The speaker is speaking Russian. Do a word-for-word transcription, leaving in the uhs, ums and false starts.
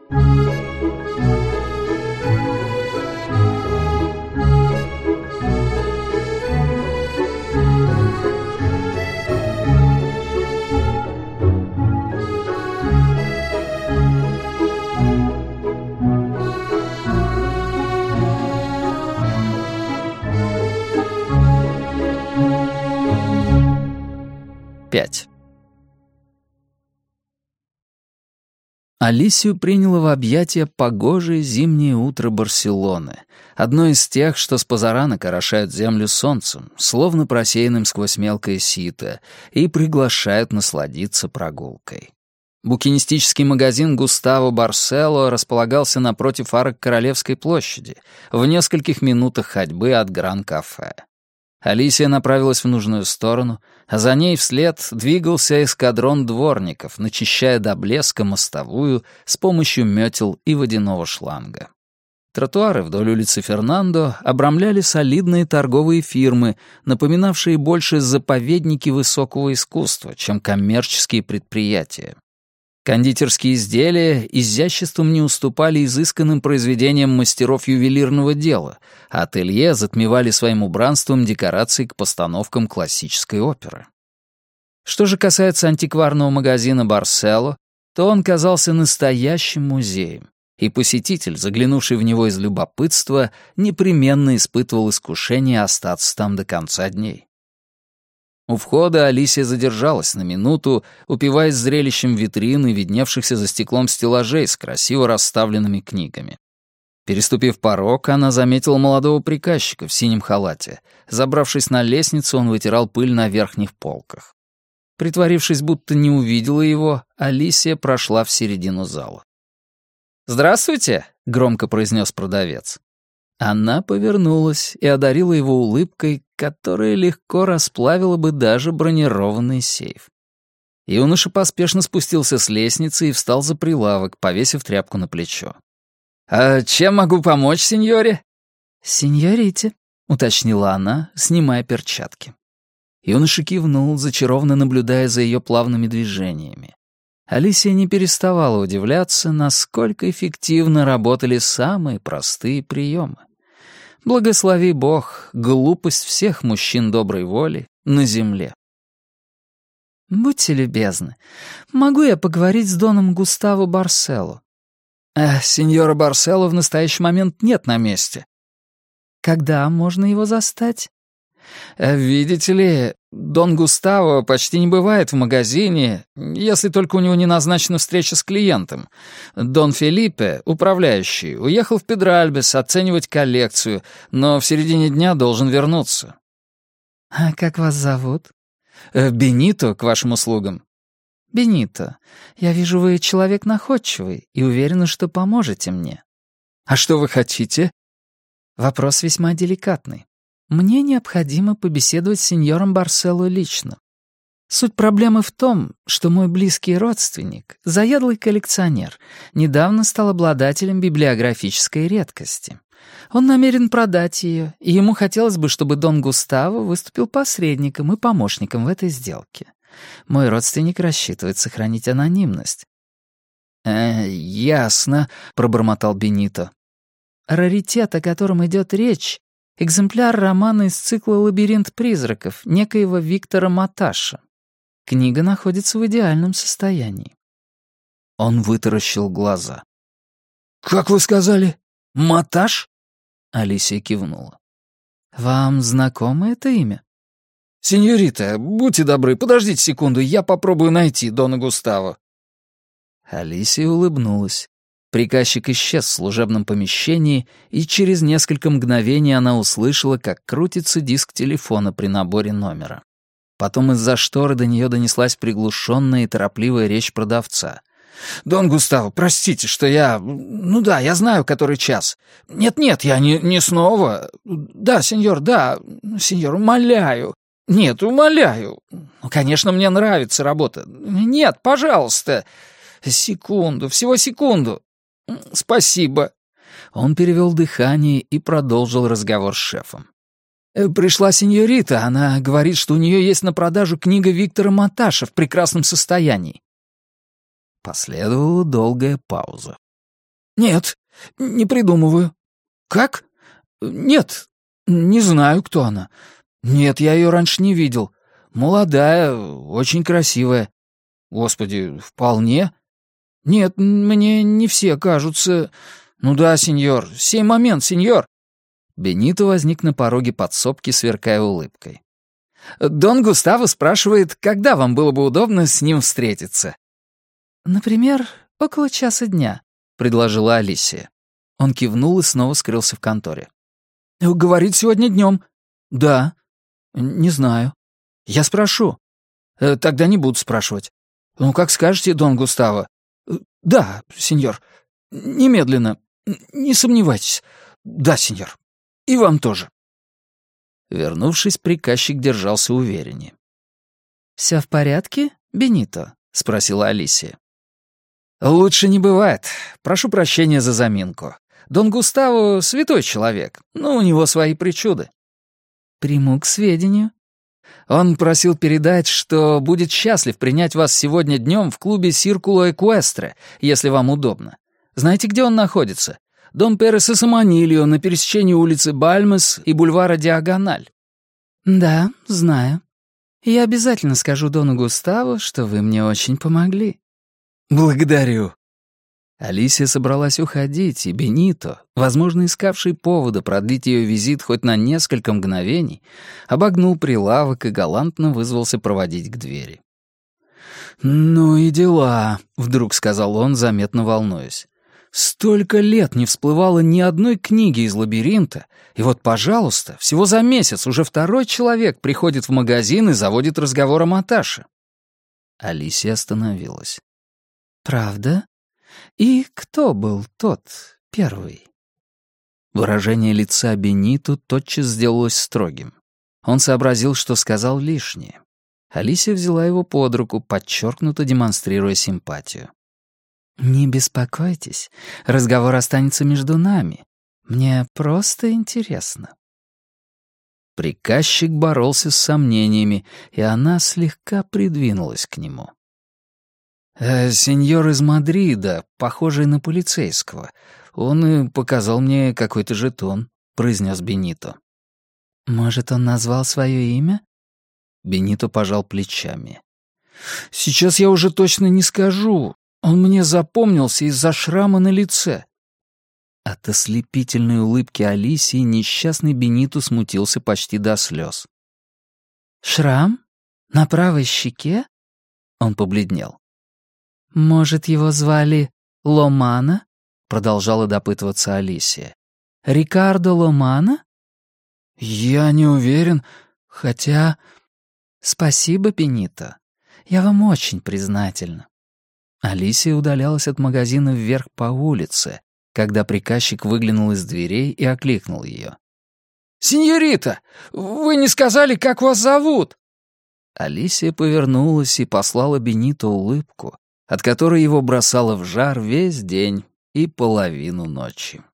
пять. Алисию приняло в объятия погожее зимнее утро Барселоны, одно из тех, что с позаранок орошают землю солнцем, словно просеянным сквозь мелкое сито, и приглашают насладиться прогулкой. Букинистический магазин Густаво Барсело располагался напротив арок Королевской площади, в нескольких минутах ходьбы от Гран-кафе. Алисия направилась в нужную сторону, а за ней вслед двигался эскадрон дворников, начищая до блеска мостовую с помощью мётел и водяного шланга. Тротуары вдоль улицы Фернандо обрамляли солидные торговые фирмы, напоминавшие больше заповедники высокого искусства, чем коммерческие предприятия. Кондитерские изделия изяществом не уступали изысканным произведениям мастеров ювелирного дела, а ателье затмевали своим убранством декорации к постановкам классической оперы. Что же касается антикварного магазина «Барсело», то он казался настоящим музеем, и посетитель, заглянувший в него из любопытства, непременно испытывал искушение остаться там до конца дней. У входа Алисия задержалась на минуту, упиваясь зрелищем витрины, видневшихся за стеклом стеллажей с красиво расставленными книгами. Переступив порог, она заметила молодого приказчика в синем халате. Забравшись на лестницу, он вытирал пыль на верхних полках. Притворившись, будто не увидела его, Алисия прошла в середину зала. «Здравствуйте», — громко произнес продавец. Она повернулась и одарила его улыбкой, которая легко расплавила бы даже бронированный сейф. Юноша поспешно спустился с лестницы и встал за прилавок, повесив тряпку на плечо. «А чем могу помочь, сеньоре?» «Сеньорите», — уточнила она, снимая перчатки. Юноша кивнул, зачарованно наблюдая за ее плавными движениями. Алисия не переставала удивляться, насколько эффективно работали самые простые приемы. Благослови Бог, глупость всех мужчин доброй воли на земле. «Будьте любезны, могу я поговорить с доном Густаво Барсело?» «Э, сеньора Барсело в настоящий момент нет на месте». «Когда можно его застать?» э, «Видите ли, Дон Густаво почти не бывает в магазине, если только у него не назначена встреча с клиентом. Дон Фелипе, управляющий, уехал в Педральбес оценивать коллекцию, но в середине дня должен вернуться». «А как вас зовут?» э, «Бенито, к вашим услугам». «Бенито, я вижу, вы человек находчивый и уверена, что поможете мне». «А что вы хотите?» «Вопрос весьма деликатный. Мне необходимо побеседовать с сеньором Барсело лично. Суть проблемы в том, что мой близкий родственник, заядлый коллекционер, недавно стал обладателем библиографической редкости. Он намерен продать ее, и ему хотелось бы, чтобы Дон Густаво выступил посредником и помощником в этой сделке. Мой родственник рассчитывает сохранить анонимность». «Э, ясно», — пробормотал Бенито. «Раритет, о котором идет речь, экземпляр романа из цикла «Лабиринт призраков» некоего Виктора Маташа. Книга находится в идеальном состоянии». Он вытаращил глаза. «Как вы сказали? Маташ?» Алисия кивнула. «Вам знакомо это имя?» «Сеньорита, будьте добры, подождите секунду, я попробую найти Дона Густаво». Алисия улыбнулась. Приказчик исчез в служебном помещении, и через несколько мгновений она услышала, как крутится диск телефона при наборе номера. Потом из-за шторы до нее донеслась приглушенная и торопливая речь продавца. «Дон Густаво, простите, что я... Ну да, я знаю, который час. Нет-нет, я не, не снова... Да, сеньор, да, сеньор, умоляю. Нет, умоляю. Ну, конечно, мне нравится работа. Нет, пожалуйста. Секунду, всего секунду. Спасибо». Он перевел дыхание и продолжил разговор с шефом. «Пришла сеньорита, она говорит, что у нее есть на продажу книга Виктора Маташа в прекрасном состоянии». Последовала долгая пауза. «Нет, не придумываю». «Как?» «Нет, не знаю, кто она. Нет, я ее раньше не видел. Молодая, очень красивая». «Господи, вполне?» «Нет, мне не все кажутся...» «Ну да, сеньор, сей момент, сеньор». Бенито возник на пороге подсобки, сверкая улыбкой. «Дон Густаво спрашивает, когда вам было бы удобно с ним встретиться?» «Например, около часа дня», — предложила Алисия. Он кивнул и снова скрылся в конторе. «Говорит, сегодня днем». «Да». «Не знаю». «Я спрошу». «Тогда не буду спрашивать». «Ну, как скажете, Дон Густаво». «Да, сеньор. Немедленно. Не сомневайтесь. Да, сеньор. И вам тоже». Вернувшись, приказчик держался увереннее. «Всё в порядке, Бенито?» — спросила Алисия. «Лучше не бывает. Прошу прощения за заминку. Дон Густаво — святой человек, но у него свои причуды». «Приму к сведению». «Он просил передать, что будет счастлив принять вас сегодня днем в клубе «Сиркуло Экуэстре», если вам удобно. Знаете, где он находится? Дом Переса Саманильо на пересечении улицы Бальмес и бульвара Диагональ». «Да, знаю. Я обязательно скажу Дону Густаво, что вы мне очень помогли». «Благодарю». Алисия собралась уходить, и Бенито, возможно, искавший повода продлить ее визит хоть на несколько мгновений, обогнул прилавок и галантно вызвался проводить к двери. «Ну и дела», — вдруг сказал он, заметно волнуясь. «Столько лет не всплывало ни одной книги из лабиринта, и вот, пожалуйста, всего за месяц уже второй человек приходит в магазин и заводит разговор о Маташе». Алисия остановилась. «Правда? И кто был тот первый?» Выражение лица Бенито тотчас сделалось строгим. Он сообразил, что сказал лишнее. Алисия взяла его под руку, подчеркнуто демонстрируя симпатию. «Не беспокойтесь, разговор останется между нами. Мне просто интересно». Приказчик боролся с сомнениями, и она слегка придвинулась к нему. «Э, «Сеньор из Мадрида, похожий на полицейского. Он и показал мне какой-то жетон», — произнес Бенито. «Может, он назвал свое имя?» Бенито пожал плечами. «Сейчас я уже точно не скажу. Он мне запомнился из-за шрама на лице». От ослепительной улыбки Алисии несчастный Бенито смутился почти до слез. «Шрам? На правой щеке?» Он побледнел. «Может, его звали Ломана?» — продолжала допытываться Алисия. «Рикардо Ломана?» «Я не уверен, хотя...» «Спасибо, Бенито. Я вам очень признательна». Алисия удалялась от магазина вверх по улице, когда приказчик выглянул из дверей и окликнул ее. «Сеньорита, вы не сказали, как вас зовут?» Алисия повернулась и послала Бенито улыбку, от которой его бросало в жар весь день и половину ночи.